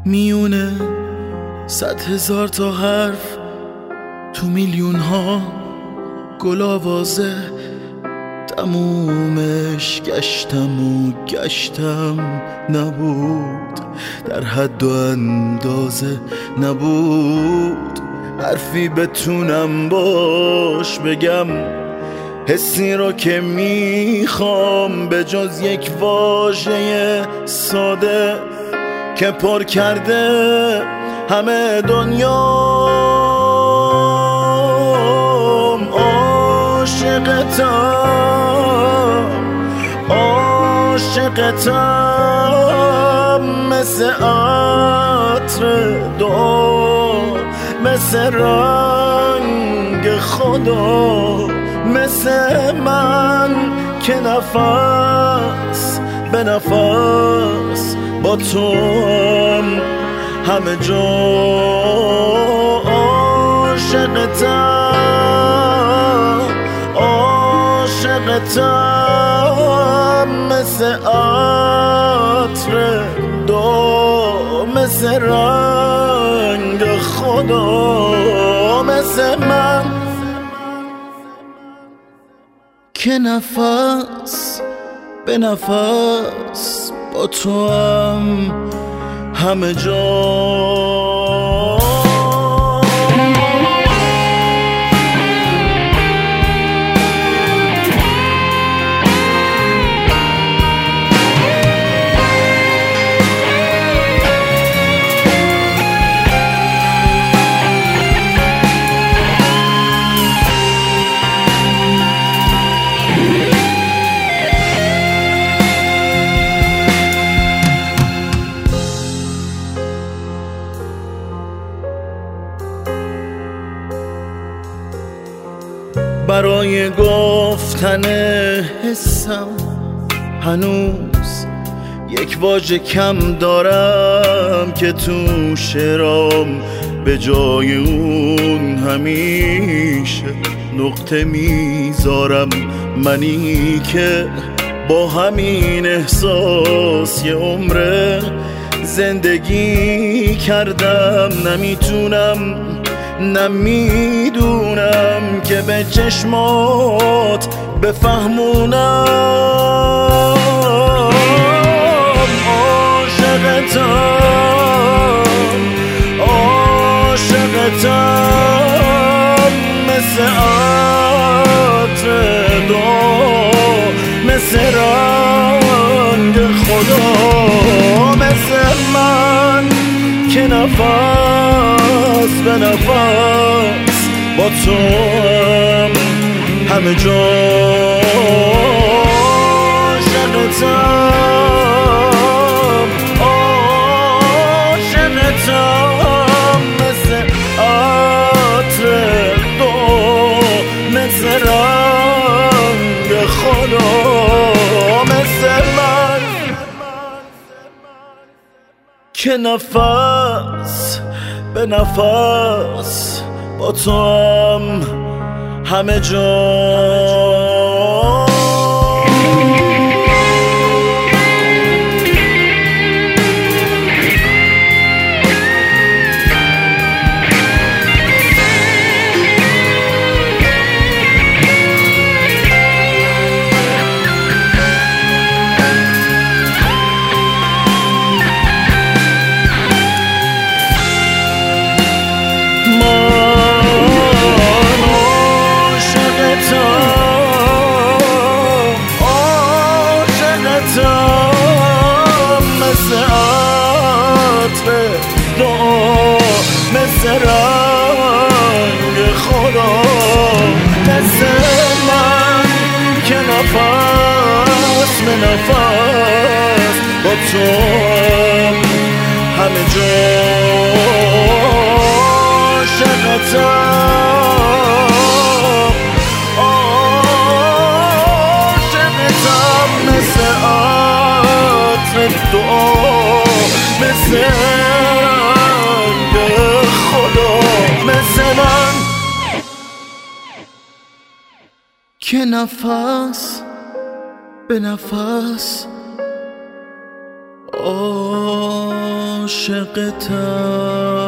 میونه 100,000 تا حرف تو میلیون ها گل آوازه، تمومش گشتم و گشتم، نبود در حد و اندازه، نبود حرفی بتونم باش بگم حسی رو که میخوام، به جز یک واژه ساده که پر کرده همه دنیام. عاشقتم مثل عطر دعا، مثل رنگ خدا، مثل من که نفس به نفس با تو همه جا. عاشقتم مثل عطر دو، مثل رنگ خدا، مثل من که نفس به نفس با تو همه جا. برای گفتن حسم هنوز یک واژه کم دارم که تو شعرام به جای اون همیشه نقطه میذارم. منی که با همین احساس یه عمره زندگی کردم، نمیدونم که به چشمات بفهمونم. عاشقتم مثل عطر دو، مثل رنگ خدا، مثل من که نفس به نفس با تو همه جا. عاشقتم مثل عطر دو، مثل رنگ خدا، مثل من که نفس به نفس با تو همه جا. مثل رنگ خدا، مثل من که نفس به نفس با تو همه جا. عاشقتم مثل عطر دعا، مثل که نفس به نفس عاشقتم